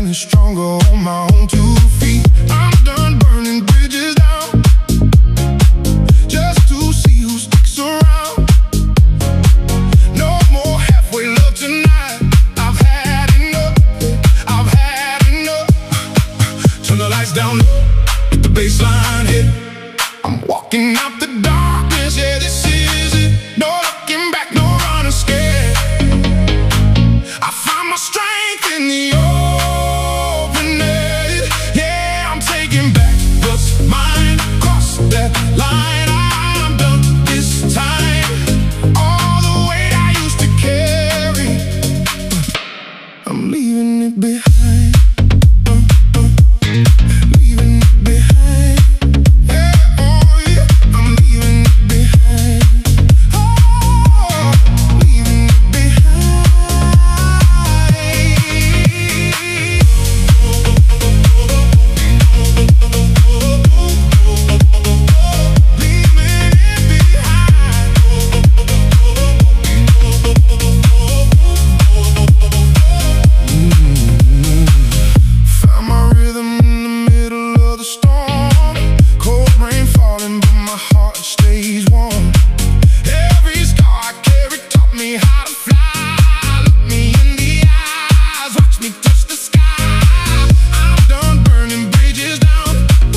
standing stronger on my own 2 feet. I'm done burning bridges down just to see who sticks around. No more halfway love tonight. I've had enough. I've had enough. Turn the lights down low, let the bass line hit. I'm walking out the darkness, yeah, this is it. No looking back, no running scared. I find my strength in the open air. Yeah, I'm taking back what's mine. Cross that line, I'm done this time. All the weight I used to carry, I'm leaving it behind. Leaving it behind. Yeah, oh yeah, I'm leaving it behind. Oh, leaving it behind. Found my rhythm in the middle of the storm. Cold rain falling, but my heart stays warm. Every scar I carry taught me how to fly. Look me in the eyes, watch me touch the sky. I'm done burning bridges down.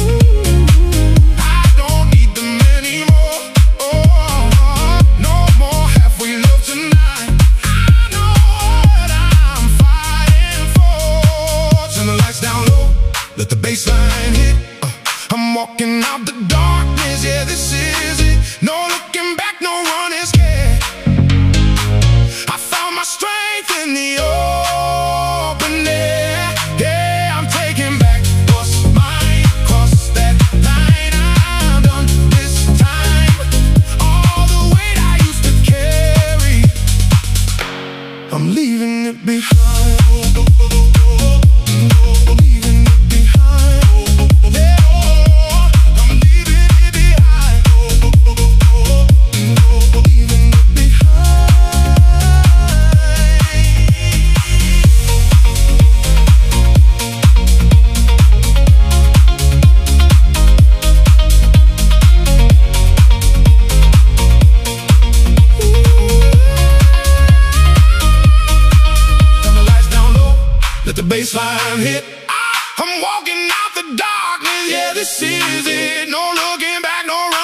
I don't need them anymore. Oh, no more halfway love tonight. I know what I'm fighting for. Turn the lights down low, let the bass line hit. I'm walking out the darkness, yeah, this is it. No looking back, no running scared. I found my strength in the open air. Yeah, I'm taking back what's mine. Cross that line, I'm done this time. All the weight I used to carry, I'm leaving it behind. Leaving it behind. Yeah, I'm leaving it behind. Leaving it behind. Turn the lights down low, let the bass line hit. I'm walking out the darkness, yeah, this is it. No looking back, no running.